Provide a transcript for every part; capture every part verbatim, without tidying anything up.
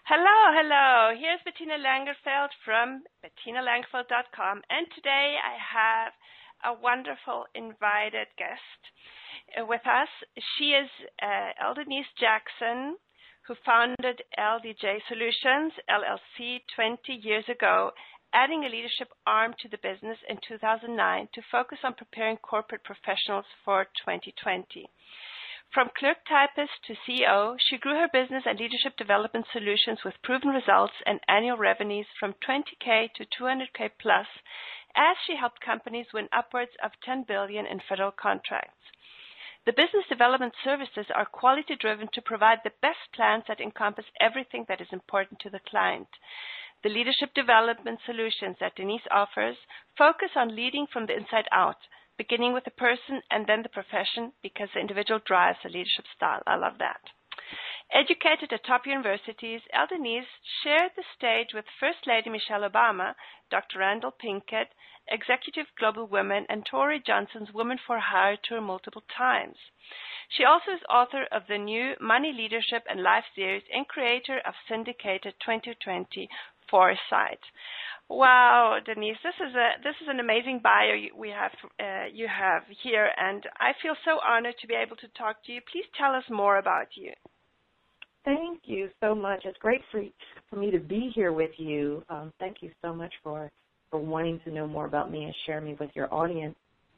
Hello, hello. Here's Bettina Langerfeld from bettina langerfeld dot com, and today I have a wonderful invited guest uh, with us. She is uh, Eldenise Jackson, who founded L D J Solutions, L L C, twenty years ago, adding a leadership arm to the business in two thousand nine to focus on preparing corporate professionals for twenty twenty. From clerk typist to C E O, she grew her business and leadership development solutions with proven results and annual revenues from twenty K to two hundred K plus, as she helped companies win upwards of ten billion dollars in federal contracts. The business development services are quality-driven to provide the best plans that encompass everything that is important to the client. The leadership development solutions that Denise offers focus on leading from the inside out, beginning with the person and then the profession, because the individual drives the leadership style. I love that. Educated at top universities, Eldenise shared the stage with First Lady Michelle Obama, Doctor Randall Pinkett, Executive Global Women, and Tori Johnson's Women for Hire tour multiple times. She also is author of the new Money, Leadership, and Life series and creator of Syndicated twenty twenty Foresight. Wow, Denise, this is a this is an amazing bio we have uh, you have here, and I feel so honored to be able to talk to you. Please tell us more about you. Thank you so much. It's great for for me to be here with you. Um, thank you so much for for wanting to know more about me and share me with your audience.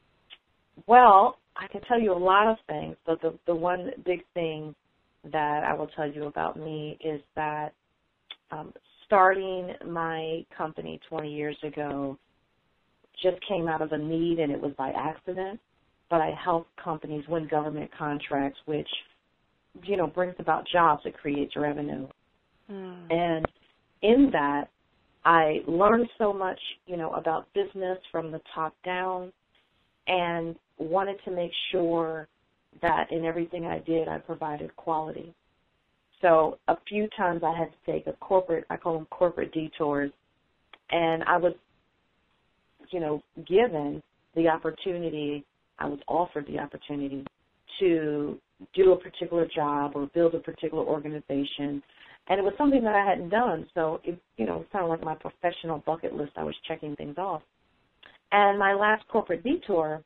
Well, I can tell you a lot of things, but the the one big thing that I will tell you about me is that um, starting my company twenty years ago just came out of a need, and it was by accident, but I help companies win government contracts, which, you know, brings about jobs, it creates revenue. Mm. And in that, I learned so much, you know, about business from the top down, and wanted to make sure that in everything I did, I provided quality. So a few times I had to take a corporate, I call them corporate detours, and I was, you know, given the opportunity, I was offered the opportunity to do a particular job or build a particular organization, and it was something that I hadn't done. So, it, you know, it's kind of like my professional bucket list. I was checking things off. And my last corporate detour,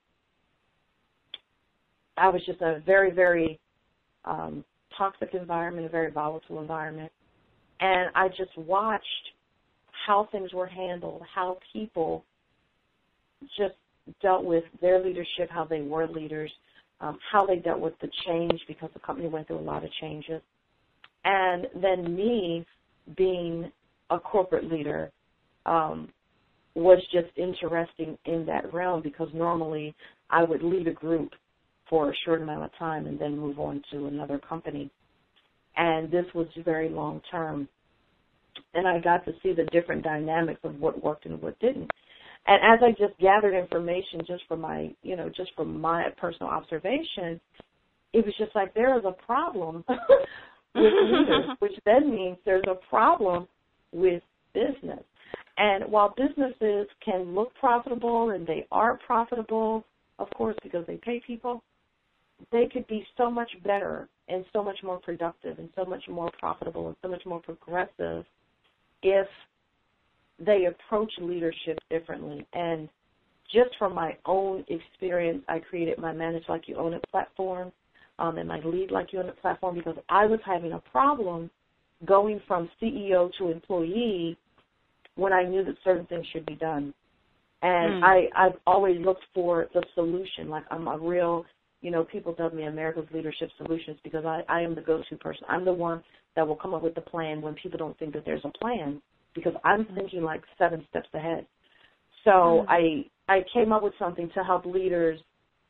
I was just a very, very um, toxic environment, a very volatile environment, and I just watched how things were handled, how people just dealt with their leadership, how they were leaders, um, how they dealt with the change, because the company went through a lot of changes. And then me being a corporate leader um, was just interesting in that realm, because normally I would lead a group for a short amount of time and then move on to another company. And this was very long term. And I got to see the different dynamics of what worked and what didn't. And as I just gathered information just from my, you know, just from my personal observation, it was just like there is a problem with leaders, which then means there's a problem with business. And while businesses can look profitable, and they are profitable, of course, because they pay people, they could be so much better and so much more productive and so much more profitable and so much more progressive if they approach leadership differently. And just from my own experience, I created my Manage Like You Own It platform um, and my Lead Like You Own It platform, because I was having a problem going from C E O to employee when I knew that certain things should be done. And mm. I, I've always looked for the solution. Like, I'm a real, you know, people dub me America's Leadership Solutions, because I, I am the go-to person. I'm the one that will come up with the plan when people don't think that there's a plan, because I'm thinking like seven steps ahead. So mm. I I came up with something to help leaders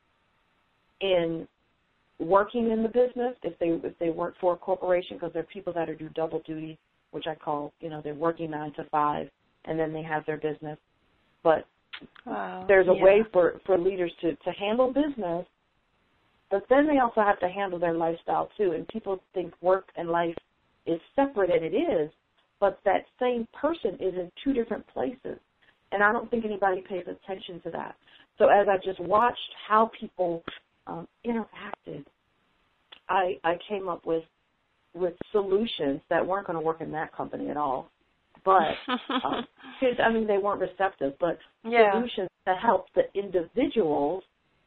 in working in the business, if they if they work for a corporation, because there are people that are do double duty, which I call, you know, they're working nine to five, and then they have their business. But wow. there's a yeah. way for, for leaders to, to handle business, but then they also have to handle their lifestyle too. And people think work and life is separate, and it is, but that same person is in two different places. And I don't think anybody pays attention to that. So as I just watched how people um, interacted, I, I came up with with solutions that weren't going to work in that company at all. But, um, I mean, they weren't receptive, but yeah. solutions that help the individuals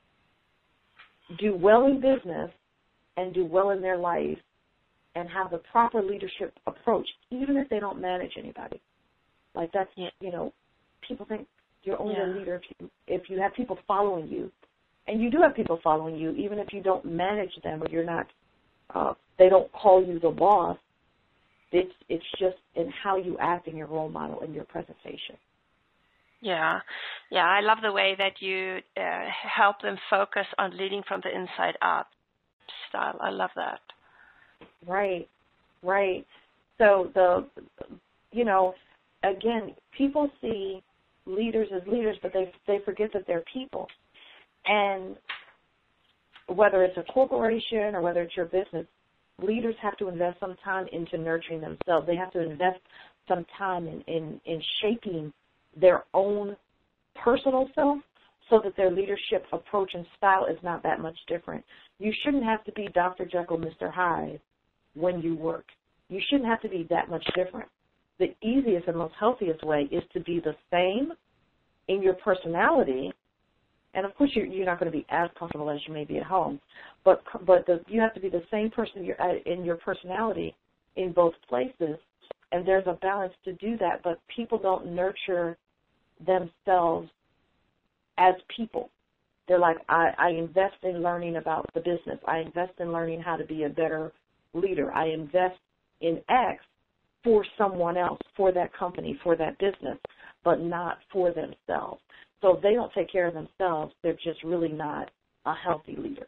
do well in business and do well in their life and have the proper leadership approach, even if they don't manage anybody. Like that's, yeah. you know, people think you're only yeah. a leader if you, if you have people following you. And you do have people following you, even if you don't manage them or you're not, uh, they don't call you the boss. It's it's just in how you act in your role model and your presentation. Yeah, yeah. I love the way that you uh, help them focus on leading from the inside up style. I love that. Right, right. So the, you know, again, people see leaders as leaders, but they they forget that they're people. And whether it's a corporation or whether it's your business, leaders have to invest some time into nurturing themselves. They have to invest some time in, in, in shaping their own personal self so that their leadership approach and style is not that much different. You shouldn't have to be Doctor Jekyll, Mister Hyde when you work. You shouldn't have to be that much different. The easiest and most healthiest way is to be the same in your personality. And, of course, you're, you're not going to be as comfortable as you may be at home, but but the, you have to be the same person you're, in your personality in both places, and there's a balance to do that, but people don't nurture themselves as people. They're like, I, I invest in learning about the business. I invest in learning how to be a better leader. I invest in X for someone else, for that company, for that business, but not for themselves. So if they don't take care of themselves, they're just really not a healthy leader.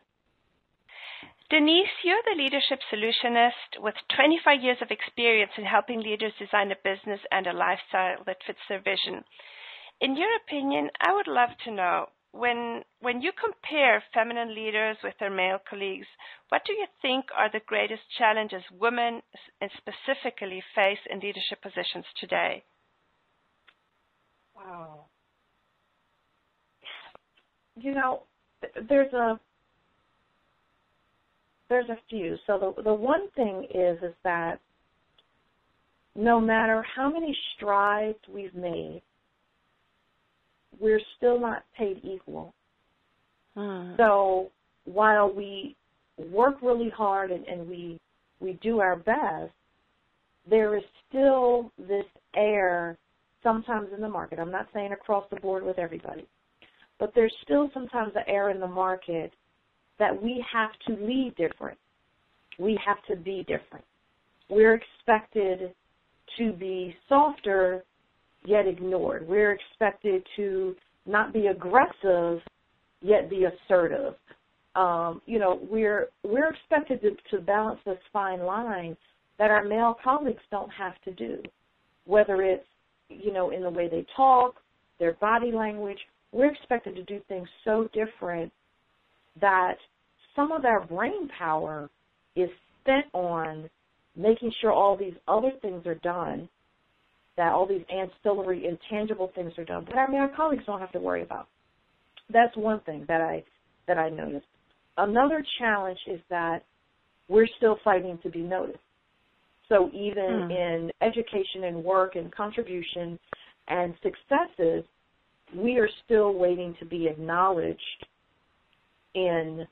Denise, you're the leadership solutionist with twenty-five years of experience in helping leaders design a business and a lifestyle that fits their vision. In your opinion, I would love to know, when when you compare feminine leaders with their male colleagues, what do you think are the greatest challenges women specifically face in leadership positions today? Wow. You know, there's a there's a few. So the the one thing is is that no matter how many strides we've made, we're still not paid equal. Hmm. So while we work really hard and, and we we do our best, there is still this air sometimes in the market. I'm not saying across the board with everybody, but there's still sometimes the air in the market that we have to lead different. We have to be different. We're expected to be softer yet ignored. We're expected to not be aggressive yet be assertive. Um, you know, we're we're expected to, to balance this fine line that our male colleagues don't have to do, whether it's, you know, in the way they talk, their body language. We're expected to do things so different that some of our brain power is spent on making sure all these other things are done, that all these ancillary, intangible things are done, but our male colleagues don't have to worry about. That's one thing that I that I noticed. Another challenge is that we're still fighting to be noticed. So even hmm. in education and work and contribution and successes, we are still waiting to be acknowledged in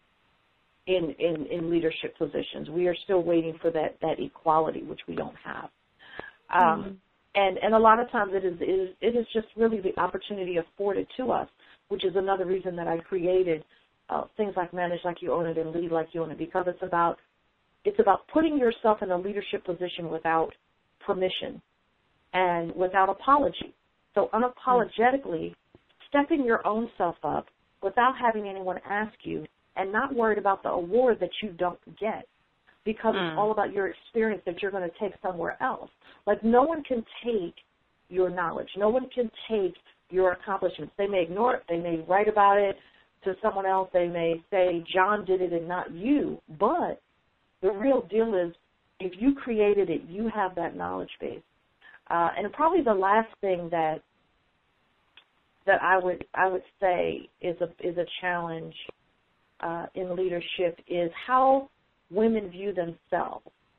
in in, in leadership positions. We are still waiting for that, that equality, which we don't have. Um, hmm. And and a lot of times it is, it is it is just really the opportunity afforded to us, which is another reason that I created uh, things like Manage Like You Own It and Lead Like You Own It, because it's about it's about putting yourself in a leadership position without permission and without apology. So unapologetically stepping your own self up without having anyone ask you, and not worried about the award that you don't get, because mm. it's all about your experience that you're going to take somewhere else. Like, no one can take your knowledge. No one can take your accomplishments. They may ignore it. They may write about it to someone else. They may say, John did it and not you. But the real deal is, if you created it, you have that knowledge base. Uh, and probably the last thing that that I would I would say is a is a challenge uh, in leadership is how women view themselves.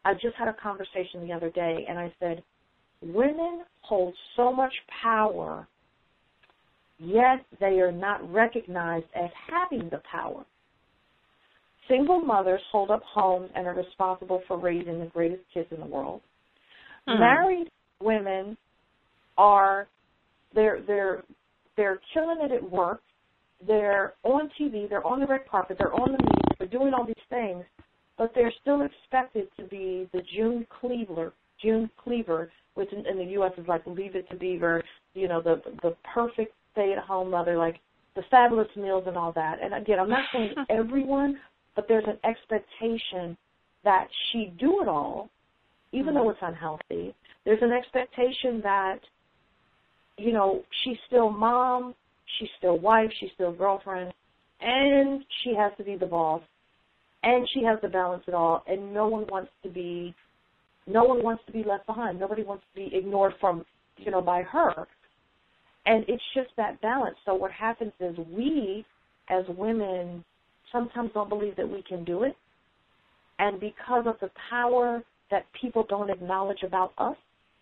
I just had a conversation the other day, and I said, women hold so much power, yet they are not recognized as having the power. Single mothers hold up homes and are responsible for raising the greatest kids in the world. Mm. Married women are they're they're they're killing it at work. They're on T V. They're on the red carpet. They're on the media. They're doing all these things, but they're still expected to be the June Cleaver, June Cleaver, which in, in the U S is like Leave It to Beaver. You know, the the perfect stay-at-home mother, like the fabulous meals and all that. And again, I'm not saying everyone, but there's an expectation that she do it all, even mm-hmm. though it's unhealthy. There's an expectation that, you know, she's still mom, she's still wife, she's still girlfriend, and she has to be the boss, and she has to balance it all, and no one wants to be, no one wants to be left behind. Nobody wants to be ignored from, you know, by her. And it's just that balance. So what happens is we, as women, sometimes don't believe that we can do it. And because of the power that people don't acknowledge about us,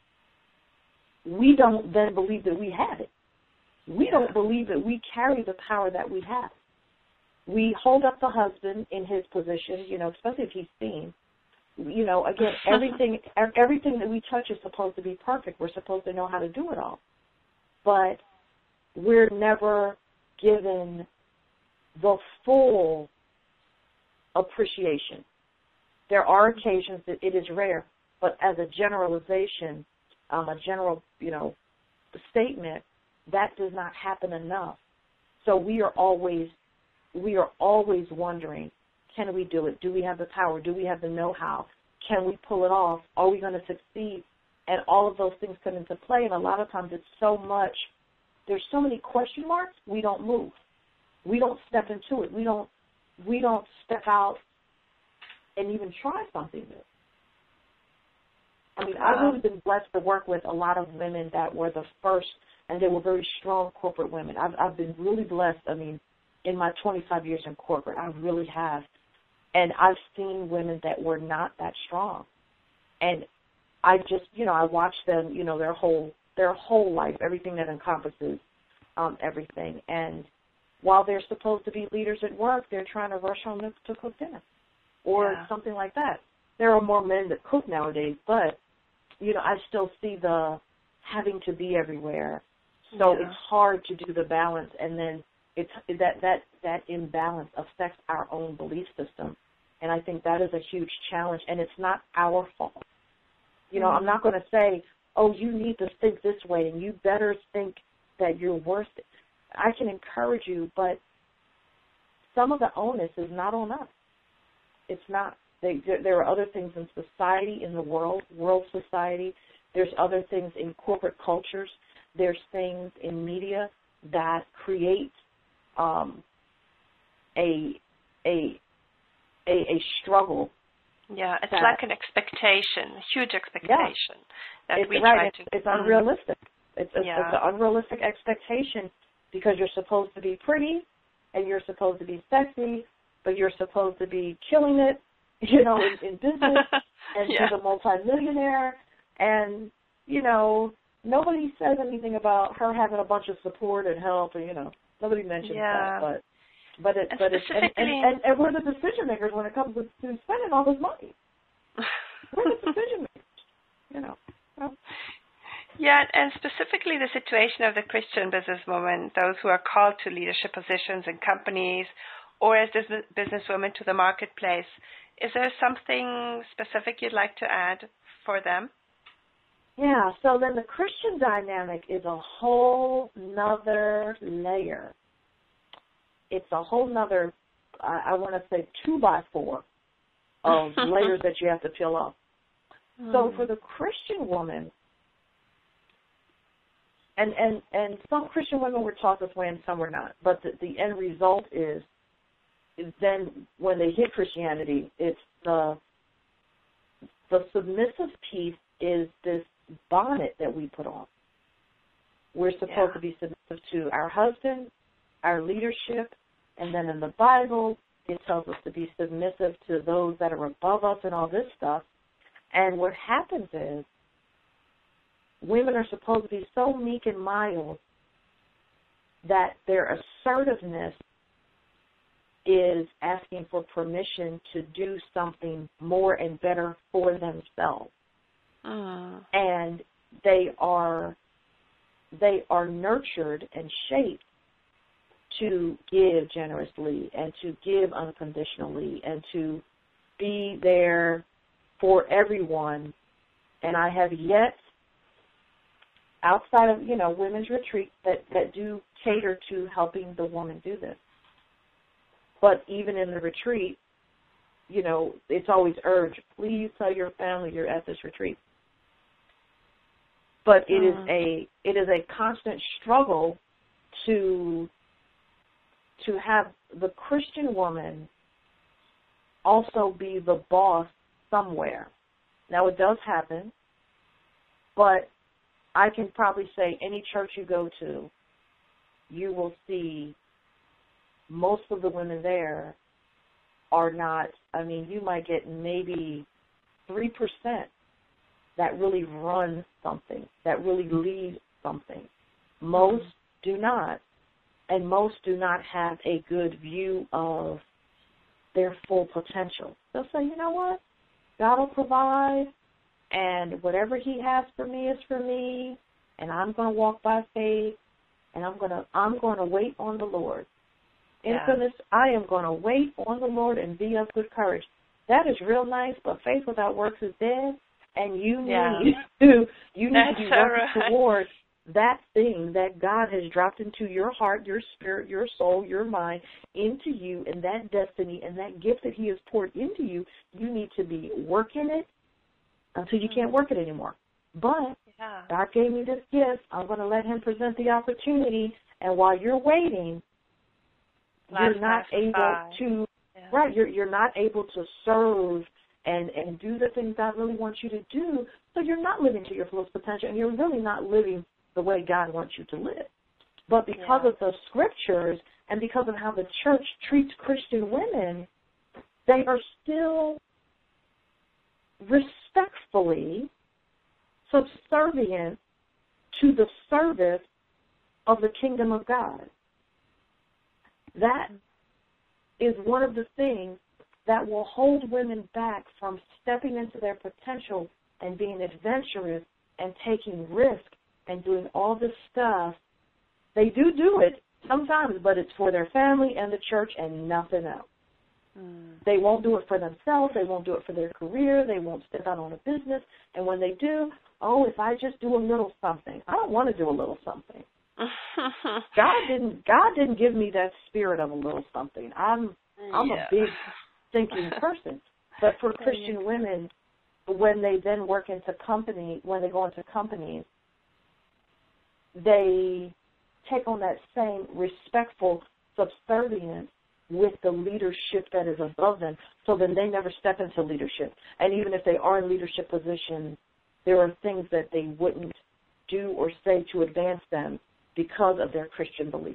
we don't then believe that we have it. We yeah. don't believe that we carry the power that we have. We hold up the husband in his position, you know, especially if he's seen. You know, again, everything everything that we touch is supposed to be perfect. We're supposed to know how to do it all. But we're never given the full appreciation. There are occasions that it is rare, but as a generalization, um, a general, you know, statement, that does not happen enough. So we are always, we are always wondering, can we do it? Do we have the power? Do we have the know-how? Can we pull it off? Are we going to succeed? And all of those things come into play, and a lot of times it's so much, there's so many question marks, we don't move. We don't step into it. We don't, we don't step out and even try something new. I mean, I've really been blessed to work with a lot of women that were the first, and they were very strong corporate women. I've, I've been really blessed, I mean, in my twenty-five years in corporate, I really have. And I've seen women that were not that strong. And I just, you know, I watch them, you know, their whole their whole life, everything that encompasses um, everything. And while they're supposed to be leaders at work, they're trying to rush home to, to cook dinner or yeah. something like that. There are more men that cook nowadays, but, you know, I still see the having to be everywhere. So yeah. it's hard to do the balance, and then it's that, that, that imbalance affects our own belief system. And I think that is a huge challenge, and it's not our fault. You know, mm-hmm. I'm not going to say, oh, you need to think this way, and you better think that you're worth it. I can encourage you, but some of the onus is not on us. It's not. They, there are other things in society, in the world, world society. There's other things in corporate cultures. There's things in media that create um, a, a, a, a struggle. Yeah, it's that, like an expectation, a huge expectation yeah, that it's, we right, try it's, to. It's unrealistic. It's, it's, yeah. it's an unrealistic expectation because you're supposed to be pretty and you're supposed to be sexy, but you're supposed to be killing it, you know, in, in business and yeah. be a multimillionaire. And, you know, nobody says anything about her having a bunch of support and help, and, you know, nobody mentions yeah. that. But but it, and but it's, and, and, and, and we're the decision makers when it comes to, to spending all this money. We're the decision makers, you know. So. Yeah, and specifically the situation of the Christian businesswoman, those who are called to leadership positions in companies or as businesswomen to the marketplace. Is there something specific you'd like to add for them? Yeah, so then the Christian dynamic is a whole nother layer. It's a whole nother, I, I want to say, two by four of layers that you have to peel off. Mm. So for the Christian woman, and, and, and some Christian women were taught this way and some were not, but the, the end result is, is then when they hit Christianity, it's the the submissive piece is this bonnet that we put on. We're supposed yeah. to be submissive to our husband, our leadership, and then in the Bible, it tells us to be submissive to those that are above us and all this stuff. And what happens is women are supposed to be so meek and mild that their assertiveness is asking for permission to do something more and better for themselves. Mm. And they are they are nurtured and shaped to give generously and to give unconditionally and to be there for everyone. And I have yet, outside of, you know, women's retreats that, that do cater to helping the woman do this. But even in the retreat, you know, it's always urged, please tell your family you're at this retreat. But it is a it is a constant struggle to to have the Christian woman also be the boss somewhere. Now, it does happen, but I can probably say any church you go to, you will see most of the women there are not, I mean, you might get maybe three percent that really run something, that really lead something. Most do not, and most do not have a good view of their full potential. They'll say, you know what, God will provide, and whatever he has for me is for me, and I'm going to walk by faith, and I'm going to I'm going to wait on the Lord. Yeah. Infamous, I am going to wait on the Lord and be of good courage. That is real nice, but faith without works is dead, and you Yeah. need to you need That's to be so working right. towards that thing that God has dropped into your heart, your spirit, your soul, your mind, into you, and that destiny and that gift that he has poured into you. You need to be working it until you can't work it anymore. But Yeah. God gave me this gift. I'm going to let him present the opportunity, and while you're waiting, Life you're not passes able by. to Yeah. right. You're you're not able to serve and and do the things God really wants you to do. So you're not living to your fullest potential, and you're really not living the way God wants you to live. But because Yeah. of the scriptures and because of how the church treats Christian women, they are still respectfully subservient to the service of the kingdom of God. That is one of the things that will hold women back from stepping into their potential and being adventurous and taking risk and doing all this stuff. They do do it sometimes, but it's for their family and the church and nothing else. Mm. They won't do it for themselves. They won't do it for their career. They won't step out on a business. And when they do, oh, if I just do a little something. I don't want to do a little something. God didn't God didn't give me that spirit of a little something. I'm I'm yeah. a big thinking person. But for Christian women, when they then work into company, when they go into companies, they take on that same respectful subservience with the leadership that is above them, so then they never step into leadership. And even if they are in leadership positions, there are things that they wouldn't do or say to advance them because of their Christian belief.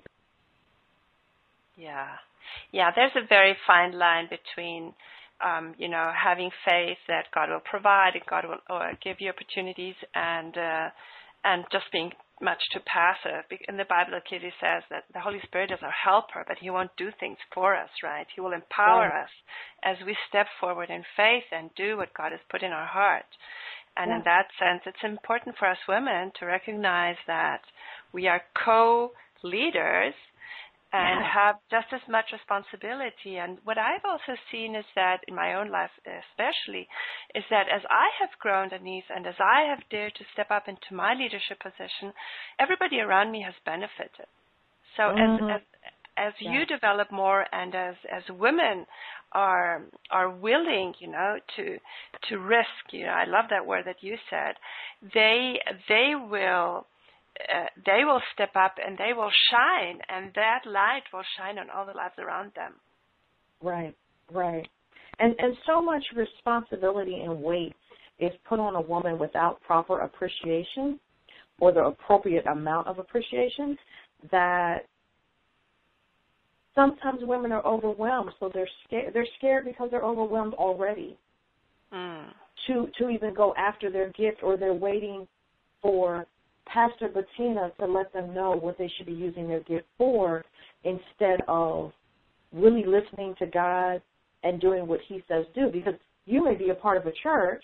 Yeah. Yeah, there's a very fine line between, um, you know, having faith that God will provide and God will uh, give you opportunities and uh, and just being much too passive. In the Bible, it clearly says that the Holy Spirit is our helper, but he won't do things for us, right? He will empower Right. us as we step forward in faith and do what God has put in our heart. And Yeah. in that sense, it's important for us women to recognize that we are co-leaders and Yeah. have just as much responsibility. And what I've also seen is that in my own life especially, is that as I have grown, Denise, and as I have dared to step up into my leadership position, everybody around me has benefited. So Mhm. as as, as Yeah. you develop more and as, as women are are willing, you know, to to risk, you know, I love that word that you said, they they will Uh, they will step up and they will shine, and that light will shine on all the lives around them. Right, right. And and so much responsibility and weight is put on a woman without proper appreciation or the appropriate amount of appreciation that sometimes women are overwhelmed, so they're scared. They're scared because they're overwhelmed already. Mm. to, to even go after their gift, or they're waiting for Pastor Bettina to let them know what they should be using their gift for, instead of really listening to God and doing what he says do. Because you may be a part of a church,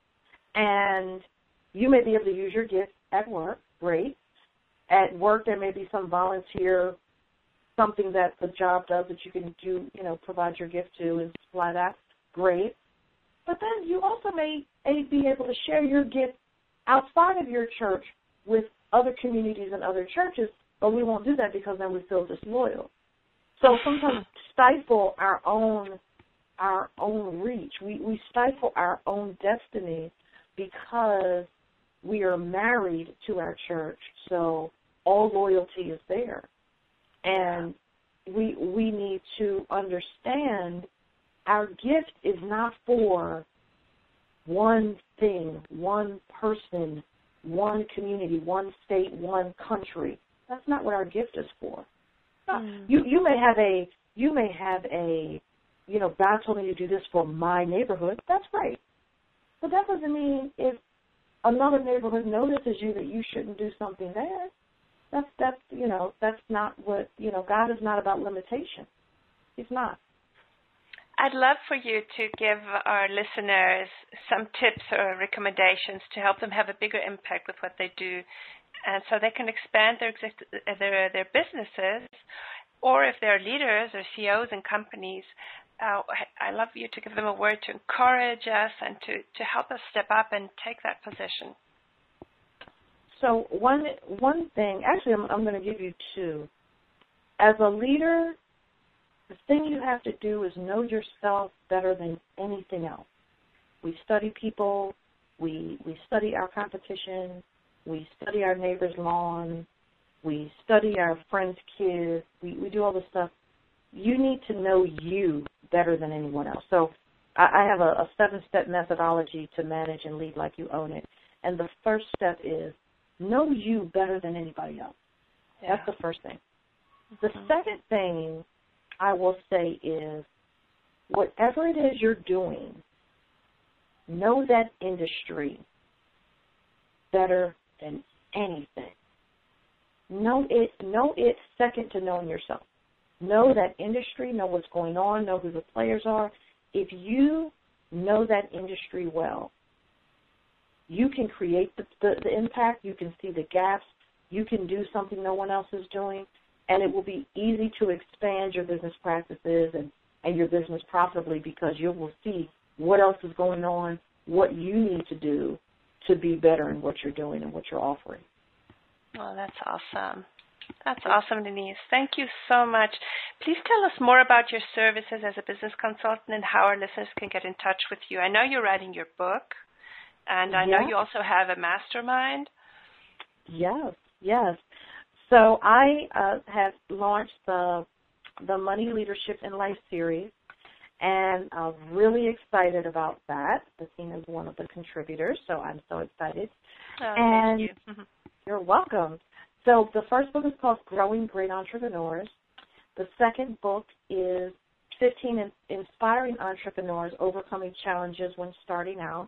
and you may be able to use your gift at work, great. At work, there may be some volunteer, something that the job does that you can do, you know, provide your gift to and supply that, great. But then you also may be able to share your gift outside of your church with other communities and other churches, but we won't do that because then we feel disloyal. So sometimes stifle our own our own reach. We, we stifle our own destiny because we are married to our church, so all loyalty is there. And we we need to understand our gift is not for one thing, one person, one community, one state, one country. That's not what our gift is for. Mm. You you may have a you may have a you know, God told me to do this for my neighborhood. That's great. But that doesn't mean if another neighborhood notices you that you shouldn't do something there. That's that's you know, that's not what you know, God is not about limitation. He's not. I'd love for you to give our listeners some tips or recommendations to help them have a bigger impact with what they do, and so they can expand their exist- their their businesses, or if they're leaders or C E Os in companies, uh, I'd love you to give them a word to encourage us and to, to help us step up and take that position. So one one thing, actually I'm, I'm going to give you two. As a leader, the thing you have to do is know yourself better than anything else. We study people, we we study our competition, we study our neighbor's lawn, we study our friends' kids, we, we do all this stuff. You need to know you better than anyone else. So I, I have a, a seven-step methodology to manage and lead like you own it. And the first step is know you better than anybody else. Yeah. That's the first thing. The mm-hmm. second thing I will say is whatever it is you're doing, know that industry better than anything. Know it, know it second to knowing yourself. Know that industry, know what's going on, know who the players are. If you know that industry well, you can create the, the, the impact, you can see the gaps, you can do something no one else is doing, and it will be easy to expand your business practices and, and your business profitably because you will see what else is going on, what you need to do to be better in what you're doing and what you're offering. Well, that's awesome. That's awesome, Denise. Thank you so much. Please tell us more about your services as a business consultant and how our listeners can get in touch with you. I know you're writing your book, and I yeah. know you also have a mastermind. Yes, yes. So I uh, have launched the the Money, Leadership, and Life series, and I'm really excited about that. Bettina is one of the contributors, so I'm so excited. Oh, and thank you. Mm-hmm. You're welcome. So the first book is called Growing Great Entrepreneurs. The second book is fifteen in, Inspiring Entrepreneurs Overcoming Challenges When Starting Out.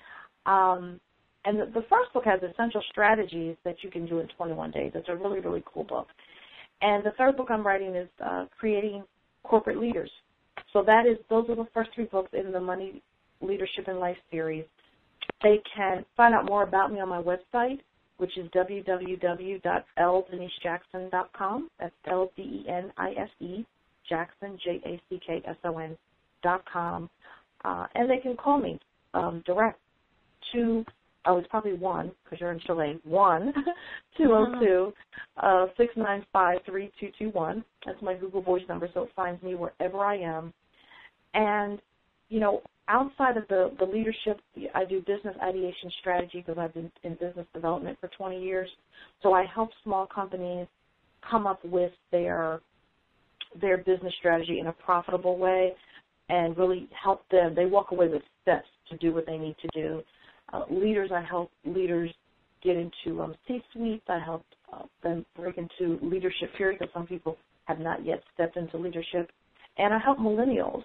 Um, and the, the first book has essential strategies that you can do in twenty-one days. It's a really, really cool book. And the third book I'm writing is uh, Creating Corporate Leaders. So that is those are the first three books in the Money, Leadership, and Life series. They can find out more about me on my website, which is w w w dot l denise jackson dot com. That's L D E N I S E, Jackson, J A C K S O N, dot com. Uh, and they can call me um, direct to, oh, it's probably one, because you're in Chile, one, two oh two, six nine five, three two two one. That's my Google Voice number, so it finds me wherever I am. And, you know, outside of the, the leadership, I do business ideation strategy because I've been in business development for twenty years. So I help small companies come up with their their business strategy in a profitable way and really help them. They walk away with steps to do what they need to do. Uh, leaders, I help leaders get into um, C-suites. I help uh, them break into leadership period because some people have not yet stepped into leadership. And I help millennials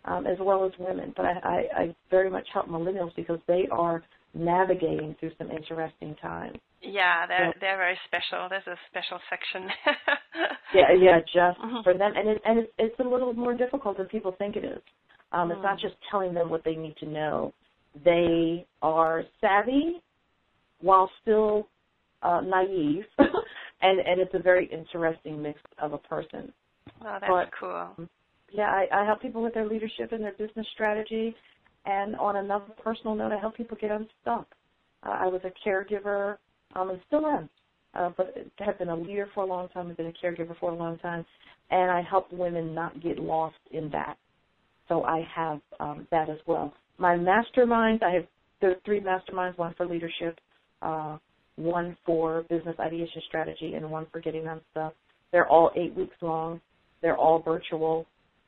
um, as well as women. But I, I, I very much help millennials because they are navigating through some interesting times. Yeah, they're so, they're very special. There's a special section. yeah, yeah, just mm-hmm. for them, and it, and it's, it's a little more difficult than people think it is. Um, mm. It's not just telling them what they need to know. They are savvy while still uh, naive, and and it's a very interesting mix of a person. Oh, that's but, cool. Yeah, I, I help people with their leadership and their business strategy, and on another personal note, I help people get unstuck. Uh, I was a caregiver, um, and still am, uh, but have been a leader for a long time, have been a caregiver for a long time, and I help women not get lost in that. So I have um, that as well. My masterminds, I have there's three masterminds, one for leadership, uh, one for business ideation strategy, and one for getting unstuck. They're all eight weeks long. They're all virtual.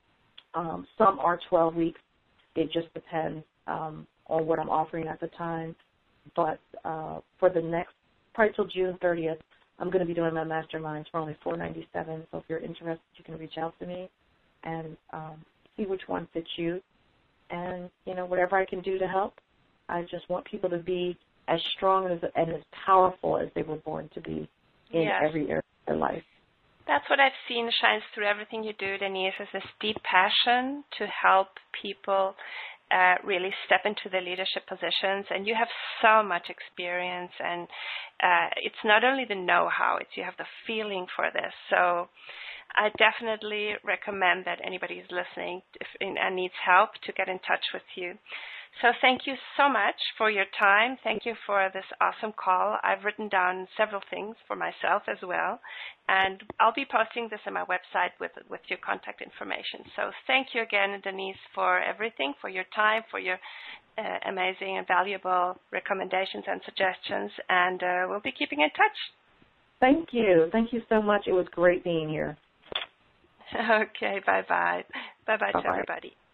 Um, some are twelve weeks. It just depends um, on what I'm offering at the time. But uh, for the next, probably till June thirtieth, I'm going to be doing my masterminds for only four ninety-seven. So if you're interested, you can reach out to me and um, see which one fits you. And, you know, whatever I can do to help, I just want people to be as strong and as, and as powerful as they were born to be in yes. every area of their life. That's what I've seen shines through everything you do, Denise, is this deep passion to help people uh, really step into the leadership positions. And you have so much experience, and uh, it's not only the know-how, it's you have the feeling for this. So I definitely recommend that anybody who's listening if, and needs help to get in touch with you. So thank you so much for your time. Thank you for this awesome call. I've written down several things for myself as well, and I'll be posting this on my website with, with your contact information. So thank you again, Denise, for everything, for your time, for your uh, amazing and valuable recommendations and suggestions, and uh, we'll be keeping in touch. Thank you. Thank you so much. It was great being here. Okay, bye-bye. Bye-bye Bye-bye. to everybody.